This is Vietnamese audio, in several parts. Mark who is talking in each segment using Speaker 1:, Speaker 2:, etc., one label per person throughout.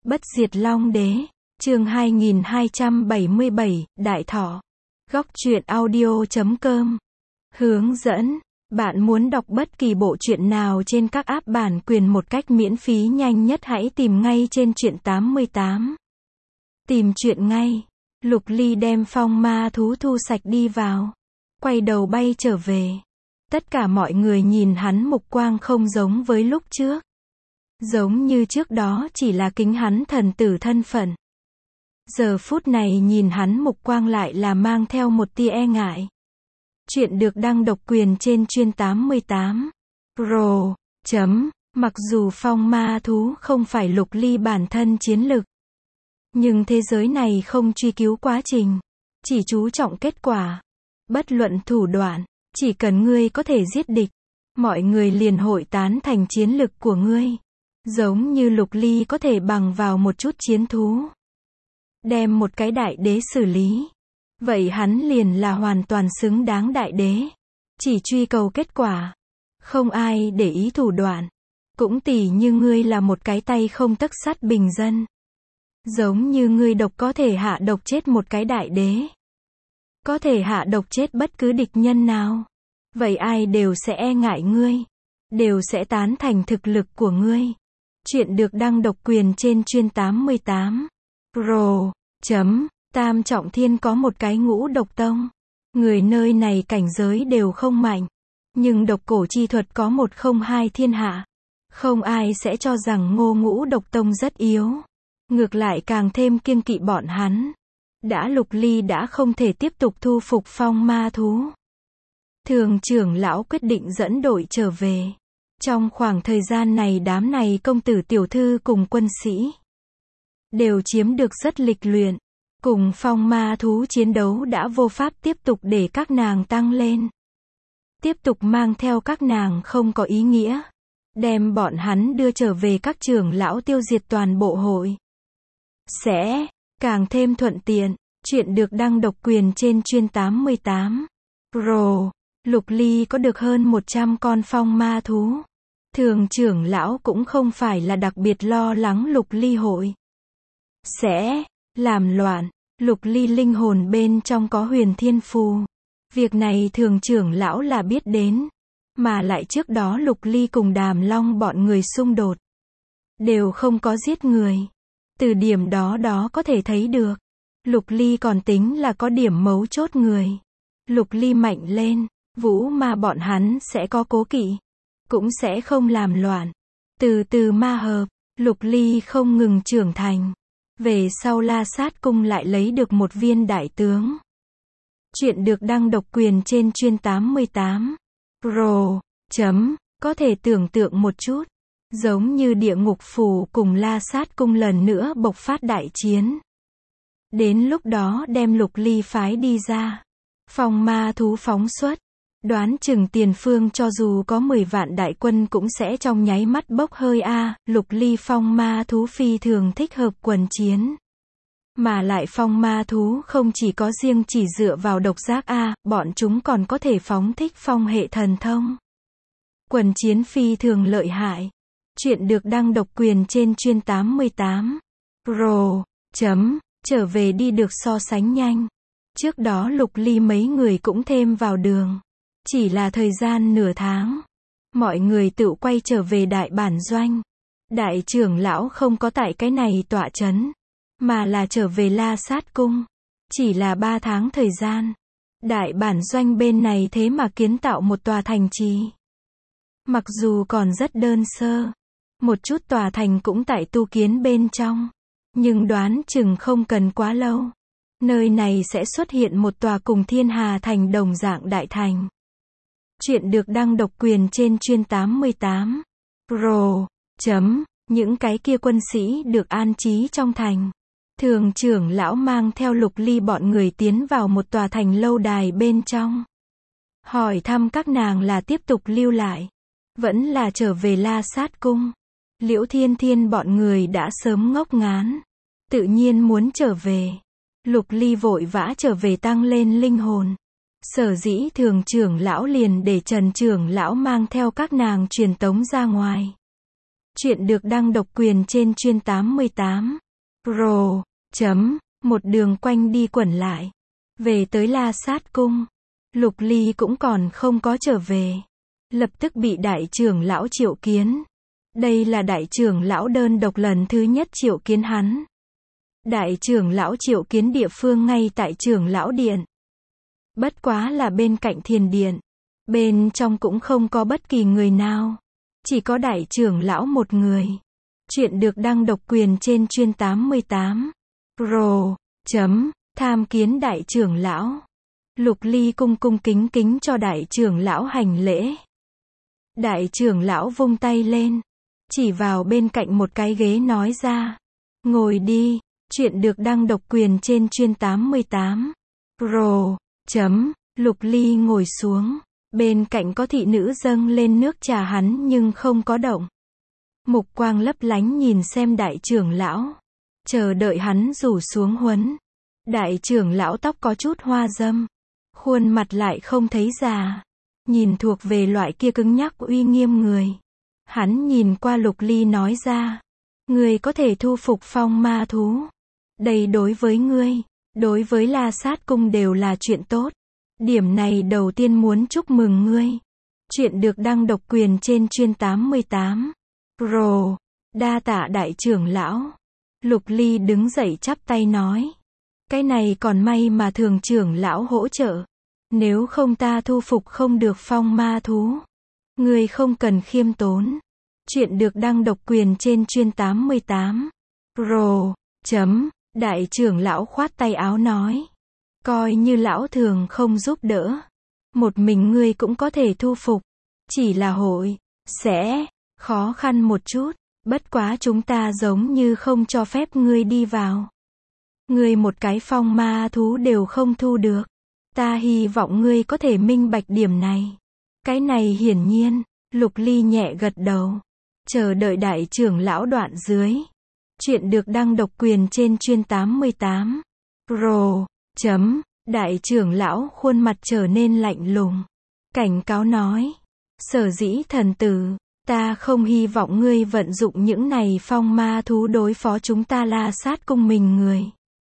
Speaker 1: Bất diệt Long Đế, chương 2277, Đại Thọ. Góc truyện audio.com. Hướng dẫn. Bạn muốn đọc bất kỳ bộ truyện nào trên các app bản quyền một cách miễn phí nhanh nhất hãy tìm ngay trên truyện 88. Tìm truyện ngay. Lục Ly đem phong ma thú thu sạch đi vào. Quay đầu bay trở về. Tất cả mọi người nhìn hắn mục quang không giống với lúc trước. Giống như trước đó chỉ là kính hắn thần tử thân phận. Giờ phút này nhìn hắn mục quang lại là mang theo một tia e ngại. Chuyện được đăng độc quyền trên chuyên 88. Pro. Mặc dù phong ma thú không phải Lục Ly bản thân chiến lực. Nhưng thế giới này không truy cứu quá trình. Chỉ chú trọng kết quả. Bất luận thủ đoạn. Chỉ cần ngươi có thể giết địch. Mọi người liền hội tán thành chiến lực của ngươi. Giống như Lục Ly có thể bằng vào một chút chiến thú. Đem một cái đại đế xử lý. Vậy hắn liền là hoàn toàn xứng đáng đại đế. Chỉ truy cầu kết quả. Không ai để ý thủ đoạn. Cũng tỉ như ngươi là một cái tay không tấc sắt bình dân. Giống như ngươi độc có thể hạ độc chết một cái đại đế. Có thể hạ độc chết bất cứ địch nhân nào. Vậy ai đều sẽ e ngại ngươi. Đều sẽ tán thành thực lực của ngươi. Chuyện được đăng độc quyền trên chuyên 88. Pro. Tam Trọng Thiên có một cái ngũ độc tông. Người nơi này cảnh giới đều không mạnh. Nhưng độc cổ chi thuật có một không hai thiên hạ. Không ai sẽ cho rằng ngũ độc tông rất yếu. Ngược lại càng thêm kiêng kỵ bọn hắn. Lục Ly đã không thể tiếp tục thu phục phong ma thú. Thường trưởng lão quyết định dẫn đội trở về. Trong khoảng thời gian này đám này công tử tiểu thư cùng quân sĩ đều chiếm được rất lịch luyện. Cùng phong ma thú chiến đấu đã vô pháp tiếp tục để các nàng tăng lên. Tiếp tục mang theo các nàng không có ý nghĩa. Đem bọn hắn đưa trở về các trưởng lão tiêu diệt toàn bộ hội. Sẽ càng thêm thuận tiện. Chuyện được đăng độc quyền trên chuyên 88. Pro. Lục Ly có được hơn 100 con phong ma thú. Thường trưởng lão cũng không phải là đặc biệt lo lắng Lục Ly hội sẽ làm loạn. Lục Ly linh hồn bên trong có huyền thiên phù. Việc này thường trưởng lão là biết đến. Mà lại trước đó Lục Ly cùng Đàm Long bọn người xung đột. Đều không có giết người. Từ điểm đó có thể thấy được. Lục Ly còn tính là có điểm mấu chốt người. Lục Ly mạnh lên. Vũ ma bọn hắn sẽ có cố kỵ. Cũng sẽ không làm loạn. Từ từ ma hợp. Lục Ly không ngừng trưởng thành. Về sau La Sát Cung lại lấy được một viên đại tướng. Chuyện được đăng độc quyền trên chuyên 88. Pro. Có thể tưởng tượng một chút. Giống như địa ngục phủ cùng La Sát Cung lần nữa bộc phát đại chiến. Đến lúc đó đem Lục Ly phái đi ra. Phong ma thú phóng xuất. Đoán chừng tiền phương cho dù có 10 vạn đại quân cũng sẽ trong nháy mắt bốc hơi Lục Ly phong ma thú phi thường thích hợp quần chiến. Mà lại phong ma thú không chỉ có riêng chỉ dựa vào độc giác bọn chúng còn có thể phóng thích phong hệ thần thông. Quần chiến phi thường lợi hại. Chuyện được đăng độc quyền trên chuyên 88. Pro. Trở về đi được so sánh nhanh. Trước đó Lục Ly mấy người cũng thêm vào đường. Chỉ là thời gian nửa tháng. Mọi người tự quay trở về đại bản doanh. Đại trưởng lão không có tại cái này tọa chấn. Mà là trở về La Sát Cung. Chỉ là 3 tháng thời gian. Đại bản doanh bên này thế mà kiến tạo một tòa thành trì. Mặc dù còn rất đơn sơ. Một chút tòa thành cũng tại tu kiến bên trong. Nhưng đoán chừng không cần quá lâu. Nơi này sẽ xuất hiện một tòa cùng Thiên Hà Thành đồng dạng đại thành. Chuyện được đăng độc quyền trên chuyên 88. Pro. Những cái kia quân sĩ được an trí trong thành. Thường trưởng lão mang theo Lục Ly bọn người tiến vào một tòa thành lâu đài bên trong. Hỏi thăm các nàng là tiếp tục lưu lại. Vẫn là trở về La Sát Cung. Liễu Thiên Thiên bọn người đã sớm ngốc ngán. Tự nhiên muốn trở về. Lục Ly vội vã trở về tăng lên linh hồn. Sở dĩ thường trưởng lão liền để Trần trưởng lão mang theo các nàng truyền tống ra ngoài. Chuyện được đăng độc quyền trên chuyên 88. Pro. Một đường quanh đi quẩn lại. Về tới La Sát Cung. Lục Ly cũng còn không có trở về. Lập tức bị đại trưởng lão triệu kiến. Đây là đại trưởng lão đơn độc lần thứ nhất triệu kiến hắn. Đại trưởng lão triệu kiến địa phương ngay tại trưởng lão điện. Bất quá là bên cạnh thiền điện. Bên trong cũng không có bất kỳ người nào. Chỉ có đại trưởng lão một người. Chuyện được đăng độc quyền trên chuyên 88. Pro. Tham kiến đại trưởng lão. Lục Ly cung cung kính kính cho đại trưởng lão hành lễ. Đại trưởng lão vung tay lên. Chỉ vào bên cạnh một cái ghế nói ra. Ngồi đi. Chuyện được đăng độc quyền trên chuyên 88. Pro. Lục Ly ngồi xuống. Bên cạnh có thị nữ dâng lên nước trà hắn nhưng không có động. Mục quang lấp lánh nhìn xem đại trưởng lão. Chờ đợi hắn rủ xuống huấn. Đại trưởng lão tóc có chút hoa râm. Khuôn mặt lại không thấy già. Nhìn thuộc về loại kia cứng nhắc uy nghiêm người. Hắn nhìn qua Lục Ly nói ra. Ngươi có thể thu phục phong ma thú. Đây đối với ngươi, đối với La Sát Cung đều là chuyện tốt. Điểm này đầu tiên muốn chúc mừng ngươi. Chuyện được đăng độc quyền trên chuyên 88. Pro. Đa tạ đại trưởng lão. Lục Ly đứng dậy chắp tay nói. Cái này còn may mà thường trưởng lão hỗ trợ. Nếu không ta thu phục không được phong ma thú. Ngươi không cần khiêm tốn. Chuyện được đăng độc quyền trên chuyên 88. Pro. Đại trưởng lão khoát tay áo nói. Coi như lão thường không giúp đỡ. Một mình ngươi cũng có thể thu phục. Chỉ là hội sẽ khó khăn một chút. Bất quá chúng ta giống như không cho phép ngươi đi vào. Ngươi một cái phong ma thú đều không thu được. Ta hy vọng ngươi có thể minh bạch điểm này. Cái này hiển nhiên. Lục Ly nhẹ gật đầu. Chờ đợi đại trưởng lão đoạn dưới. Chuyện được đăng độc quyền trên chuyên 88. Pro. Đại trưởng lão khuôn mặt trở nên lạnh lùng. Cảnh cáo nói. Sở dĩ thần tử, ta không hy vọng ngươi vận dụng những này phong ma thú đối phó chúng ta La Sát Cung mình người.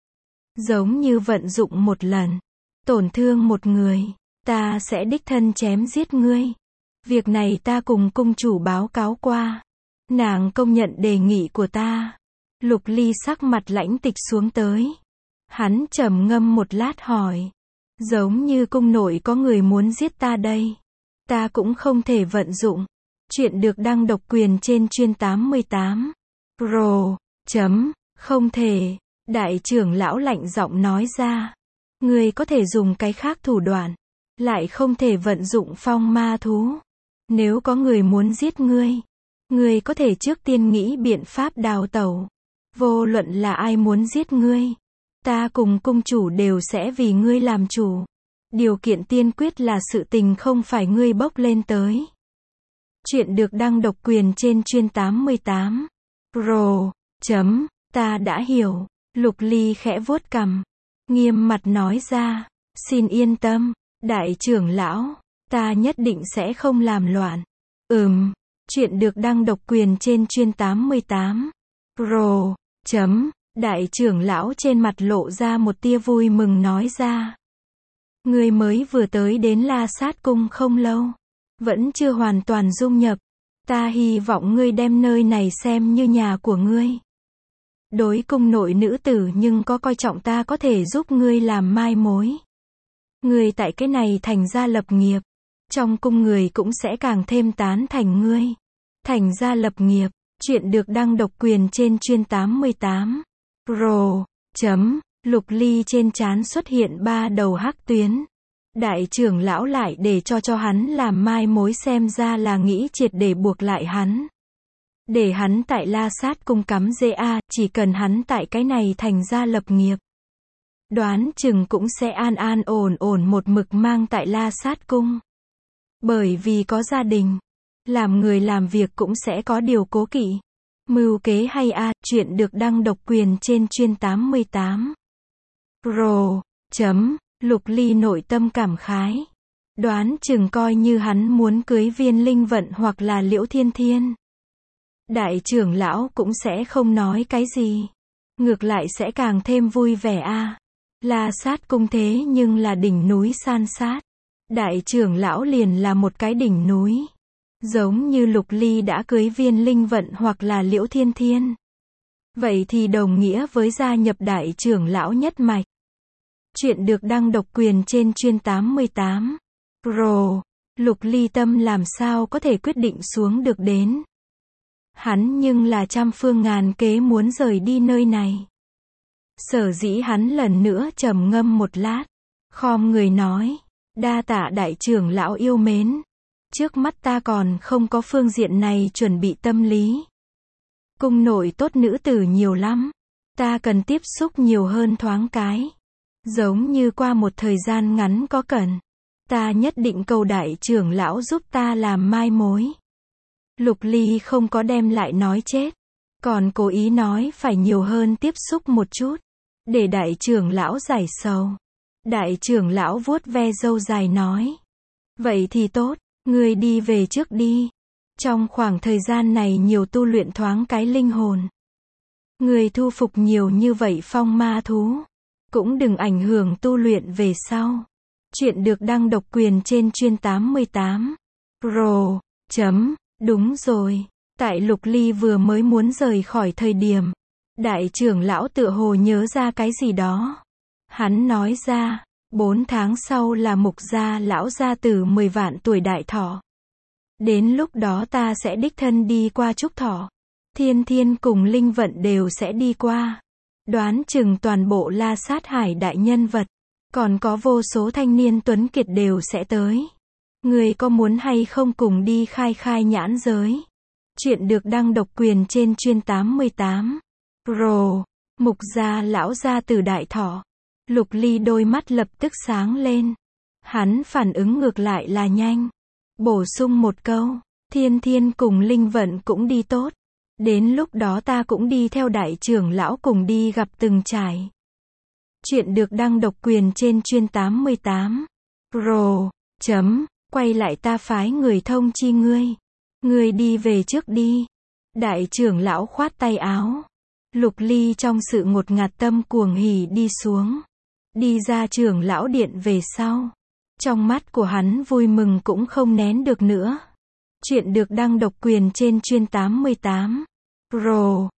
Speaker 1: Giống như vận dụng một lần, tổn thương một người, ta sẽ đích thân chém giết ngươi. Việc này ta cùng cung chủ báo cáo qua. Nàng công nhận đề nghị của ta. Lục Ly sắc mặt lãnh tịch xuống tới. Hắn trầm ngâm một lát hỏi. Giống như cung nội có người muốn giết ta đây. Ta cũng không thể vận dụng. Chuyện được đăng độc quyền trên chuyên 88. Pro. Không thể. Đại trưởng lão lạnh giọng nói ra. Ngươi có thể dùng cái khác thủ đoạn. Lại không thể vận dụng phong ma thú. Nếu có người muốn giết ngươi. Ngươi có thể trước tiên nghĩ biện pháp đào tẩu. Vô luận là ai muốn giết ngươi. Ta cùng cung chủ đều sẽ vì ngươi làm chủ. Điều kiện tiên quyết là sự tình không phải ngươi bốc lên tới. Chuyện được đăng độc quyền trên chuyên 88. Pro. Ta đã hiểu. Lục Ly khẽ vuốt cằm. Nghiêm mặt nói ra. Xin yên tâm. Đại trưởng lão. Ta nhất định sẽ không làm loạn. Chuyện được đăng độc quyền trên chuyên 88. Pro. Đại trưởng lão trên mặt lộ ra một tia vui mừng nói ra. Ngươi mới vừa tới đến La Sát Cung không lâu. Vẫn chưa hoàn toàn dung nhập. Ta hy vọng ngươi đem nơi này xem như nhà của ngươi. Đối cung nội nữ tử nhưng có coi trọng ta có thể giúp ngươi làm mai mối. Ngươi tại cái này thành ra lập nghiệp. Trong cung người cũng sẽ càng thêm tán thành ngươi. Thành ra lập nghiệp. Chuyện được đăng độc quyền trên chuyên 88. Pro. Lục Ly trên trán xuất hiện 3 đầu hắc tuyến. Đại trưởng lão lại để cho hắn làm mai mối xem ra là nghĩ triệt để buộc lại hắn. Để hắn tại La Sát Cung cắm rễ chỉ cần hắn tại cái này thành ra lập nghiệp. Đoán chừng cũng sẽ an an ổn ổn một mực mang tại La Sát Cung. Bởi vì có gia đình. Làm người làm việc cũng sẽ có điều cố kỵ. Mưu kế hay chuyện được đăng độc quyền trên chuyên 88. Pro. Lục Ly nội tâm cảm khái. Đoán chừng coi như hắn muốn cưới Viên Linh Vận hoặc là Liễu Thiên Thiên. Đại trưởng lão cũng sẽ không nói cái gì. Ngược lại sẽ càng thêm vui vẻ a. La Sát cung thế nhưng là đỉnh núi san sát. Đại trưởng lão liền là một cái đỉnh núi. Giống như Lục Ly đã cưới Viên Linh Vận hoặc là Liễu Thiên Thiên. Vậy thì đồng nghĩa với gia nhập đại trưởng lão nhất mạch. Chuyện được đăng độc quyền trên chuyên 88. Rồ, Lục Ly tâm làm sao có thể quyết định xuống được đến. Hắn nhưng là trăm phương ngàn kế muốn rời đi nơi này. Sở dĩ hắn lần nữa trầm ngâm một lát. Khom người nói. Đa tạ đại trưởng lão yêu mến. Trước mắt ta còn không có phương diện này chuẩn bị tâm lý. Cung nội tốt nữ tử nhiều lắm. Ta cần tiếp xúc nhiều hơn thoáng cái. Giống như qua một thời gian ngắn có cần. Ta nhất định cầu đại trưởng lão giúp ta làm mai mối. Lục Ly không có đem lại nói chết. Còn cố ý nói phải nhiều hơn tiếp xúc một chút. Để đại trưởng lão giải sầu. Đại trưởng lão vuốt ve râu dài nói. Vậy thì tốt, ngươi đi về trước đi. Trong khoảng thời gian này nhiều tu luyện thoáng cái linh hồn. Ngươi thu phục nhiều như vậy phong ma thú. Cũng đừng ảnh hưởng tu luyện về sau. Chuyện được đăng độc quyền trên chuyên 88. Rồ, đúng rồi. Tại Lục Ly vừa mới muốn rời khỏi thời điểm. Đại trưởng lão tựa hồ nhớ ra cái gì đó. Hắn nói ra, 4 tháng sau là Mục gia lão gia tử 10 vạn tuổi đại thọ. Đến lúc đó ta sẽ đích thân đi qua chúc thọ. Thiên Thiên cùng Linh Vận đều sẽ đi qua. Đoán chừng toàn bộ La Sát Hải đại nhân vật. Còn có vô số thanh niên tuấn kiệt đều sẽ tới. Người có muốn hay không cùng đi khai nhãn giới? Chuyện được đăng độc quyền trên chuyên 88. Rồ, Mục gia lão gia tử đại thọ. Lục Ly đôi mắt lập tức sáng lên. Hắn phản ứng ngược lại là nhanh. Bổ sung một câu. Thiên Thiên cùng Linh Vận cũng đi tốt. Đến lúc đó ta cũng đi theo đại trưởng lão cùng đi gặp từng trải. Chuyện được đăng độc quyền trên chuyên 88. Rồ, quay lại ta phái người thông chi ngươi. Ngươi đi về trước đi. Đại trưởng lão khoát tay áo. Lục Ly trong sự ngột ngạt tâm cuồng hỉ đi xuống. Đi ra trưởng lão điện về sau. Trong mắt của hắn vui mừng cũng không nén được nữa. Chuyện được đăng độc quyền trên chuyên 88. Rồ,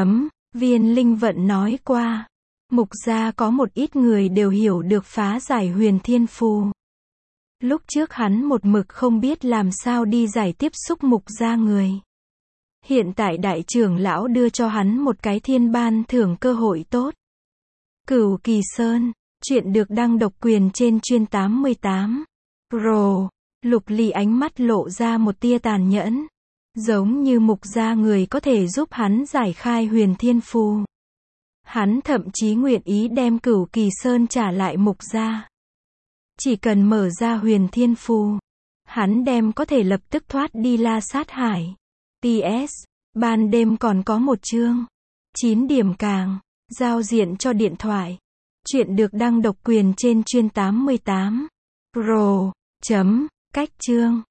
Speaker 1: Viên Linh Vận nói qua. Mục gia có một ít người đều hiểu được phá giải huyền thiên phù. Lúc trước hắn một mực không biết làm sao đi giải tiếp xúc mục gia người. Hiện tại đại trưởng lão đưa cho hắn một cái thiên ban thưởng cơ hội tốt. Cửu Kỳ Sơn. Chuyện được đăng độc quyền trên chuyên 88. Rồ, Lục Ly ánh mắt lộ ra một tia tàn nhẫn. Giống như mục gia người có thể giúp hắn giải khai huyền thiên phù. Hắn thậm chí nguyện ý đem Cửu Kỳ Sơn trả lại mục gia. Chỉ cần mở ra huyền thiên phù. Hắn đem có thể lập tức thoát đi La Sát Hải. PS, ban đêm còn có một chương. 9 điểm càng, giao diện cho điện thoại. Chuyện được đăng độc quyền trên chuyên 88. Rồ, cách chương.